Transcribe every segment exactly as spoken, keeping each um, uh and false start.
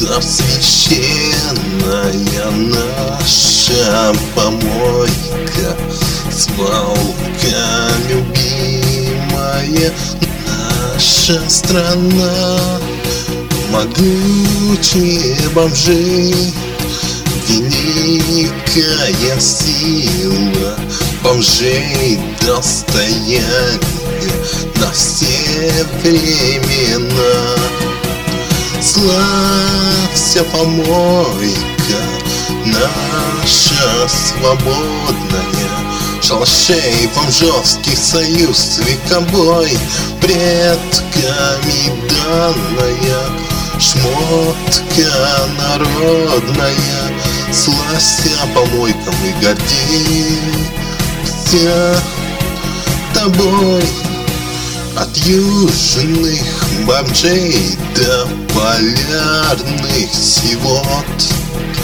Там священная наша помойка, свалка любимая, наша страна. Могучие бомжи, великая сила бомжей, достояние на все времена. Славься, помойка наша свободная, шалашей бомжовский союз вековой, предками данная шмотка народная. Славься, помойкам, и гордимся тобой. От южных бомжей до полярных сивот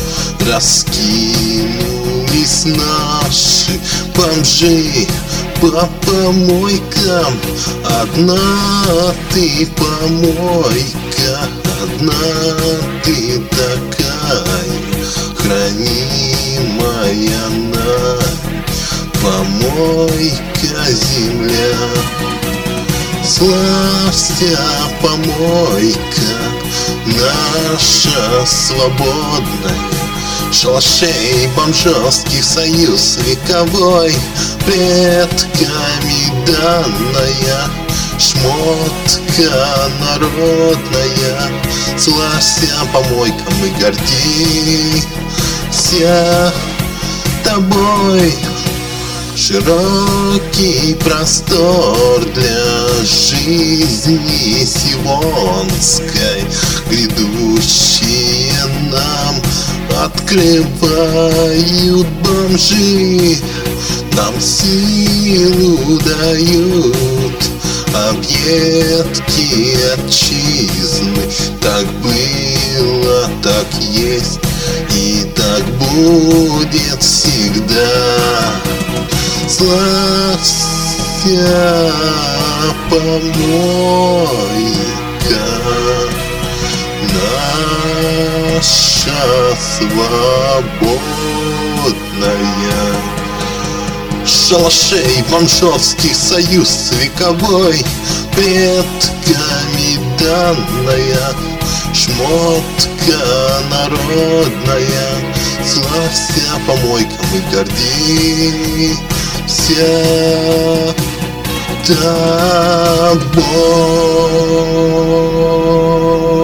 раскинулись наши бомжи по помойкам. Одна ты помойка, одна ты такая, хранимая на помойка земля. Славься, помойка наша свободная, шалашей бомжовский союз вековой, предками данная шмотка народная. Славься, помойкам, и гордимся тобой. Широкий простор для жизни сивонской грядущие нам открывают бомжи, нам силу дают объедки отчизны. Так было, так есть и так будет всегда. Славься, помойка наша свободная, шалашей бомжовский союз вековой, предками данная шмотка народная. Славься, помойкам, и гордимся тобой.